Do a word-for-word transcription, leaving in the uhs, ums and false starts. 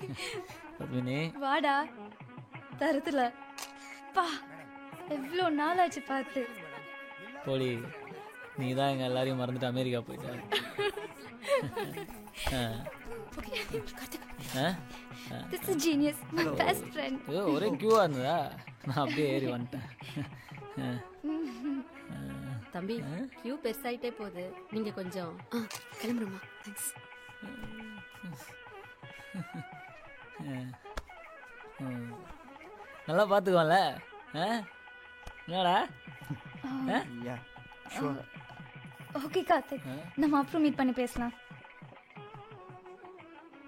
பத்மினி வாடா தருத்துல பா எவ்வளோ நாள் ஆச்சு பார்த்து. போடி நீ தான் எங்கள் எல்லாரையும் மறந்துட்டு அமெரிக்கா போயிட்ட. This is genius, my best friend. ஐயோ ஒரே கியூவாக இருந்ததா, நான் அப்படியே ஏறி வந்துட்டேன். தம்பி கியூ பெருசாயிட்டே போகுது, நீங்க கொஞ்சம் கிளம்புறோமா? தேங்க்ஸ். நல்லா பார்த்துக்கோல. என்னடா? ஓகே கார்த்திக், நம்ம அப்புறம் மீட் பண்ணி பேசலாம்.